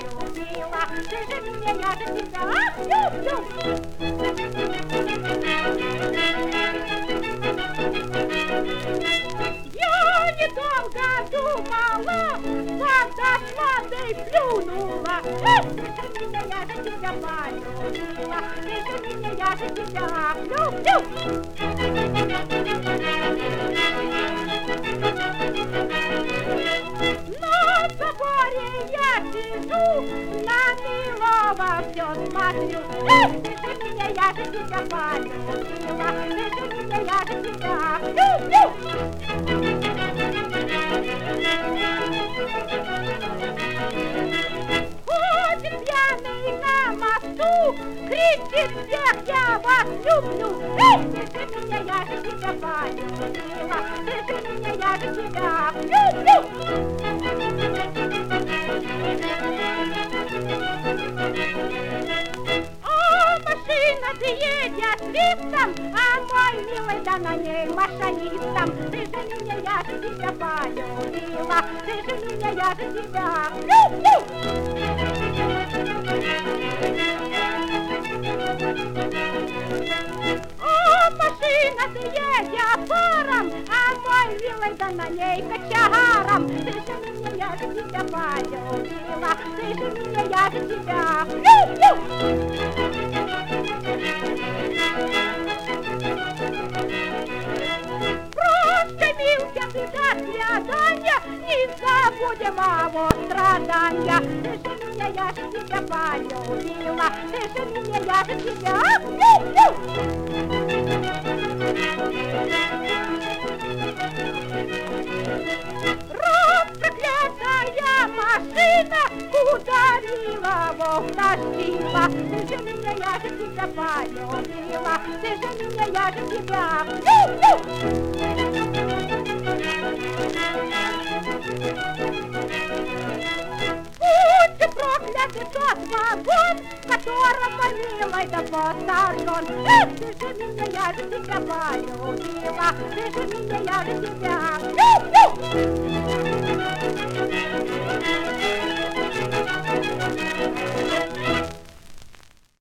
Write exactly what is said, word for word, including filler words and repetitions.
полюбила. Ты же меня, я же тебя люблю. Я недолго думала, вода с водой плюнула. Эй, ты же меня, я же тебя полюбила. Ты же меня, я же тебя люблю. На заборе я сижу, на милого все смотрю. Эй, ты же меня, я же тебя полюбила. Ты же меня, я же тебя люблю. Ходит пьяный на мосту, кричит всех, я вас люблю. Эй, ты же меня, я же тебя полюбила. Ты же меня, я же тебя люблю. А машина едет лифтом, а мой милый да на ней машинистом. Ты же меня, я же тебя полюбила. Ты же меня, я же тебя люблю. А машина едет паром, а мой милый да на ней кочегаром. Ты же меня, я же тебя полюбила. Ты же меня, я же тебя люблю. Прощай, милки, ты до свидания, не забудемого страдания. Ты же меня, я же тебя полюбила. Ты же меня, я же тебя люблю. Проклятая машина ударила его в носила. Ты же меня, я же тебя полюбила. Ты же меня, я же тебя люблю. Будь проклятый тот вагон, в котором милый да посажен. Эх, ты же меня, я же тебя полюбила. Ты же меня, я же тебя люблю.